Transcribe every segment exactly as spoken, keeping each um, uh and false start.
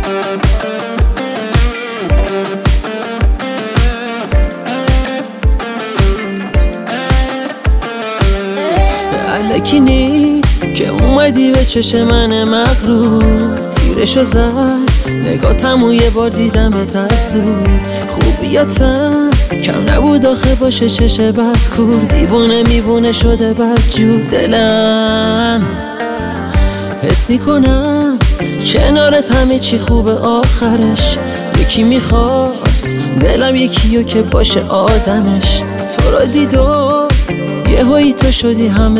الکی نی که اومدی به چشم من مغرور، تیرشو زد نگاتمو یه بار دیدمت از دور. خوبیاتم کم نبود آخه باشه چش بد کور، دیوونه میوونه شده بد جور. دلم حس میکنم کنارت همه چی خوبه آخرش. یکی میخواست دلم یکیو که باشه آدمش، تو را دید و یه هایی تو شدی همه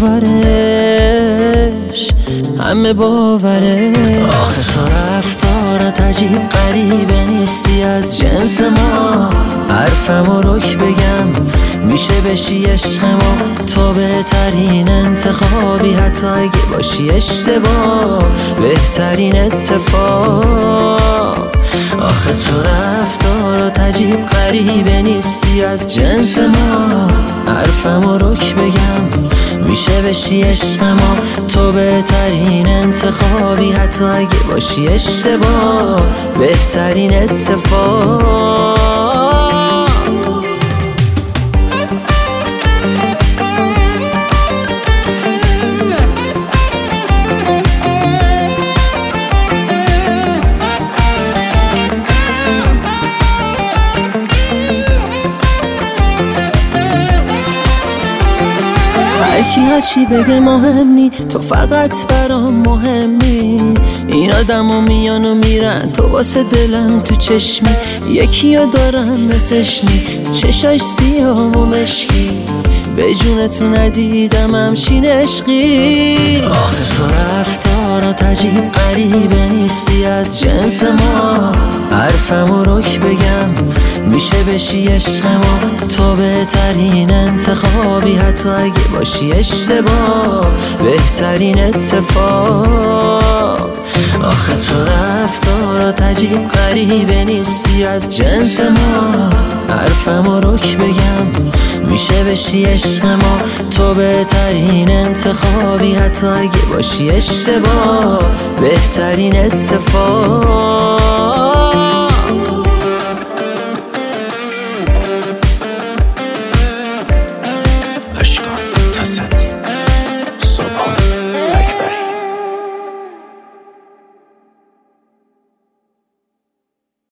باورش، همه باوره. آخه تو رفتارت عجیب غریبه، نیستی از جنس ما. حرفمو رک بگم میشه بشی عشق ما، تو بهترین انتخابی حتی اگه باشی اشتباه، بهترین اتفاق. آخه تو رفتارت عجیب غریبه، نیستی از جنس ما. حرفمو رک بگم میشه بشی عشق ما، تو بهترین انتخابی حتی اگه باشی اشتباه، بهترین اتفاق. هرکی هرچی بگه مهم نی، تو فقط برام مهمی. این آدمو میان و میرن، تو واسه دلم تو چشمی. یکی ها دارم مثلش نی، چشاش سیاه و مشکی. به جونتو ندیدم همچین عشقی. آخه تو رفتارات عجیب غریبه، نیستی از جنس ما. حرفمو رک بگم میشه بشی عشق ما، تو بهترین انتخابی حتی اگه باشی اشتباه، بهترین اتفاق. آخه تو رفتارات عجیب غریبه، نیستی از جنس ما. حرفمو رک بگم میشه بشی عشق ما، تو بهترین انتخابی حتی اگه باشی اشتباه، بهترین اتفاق.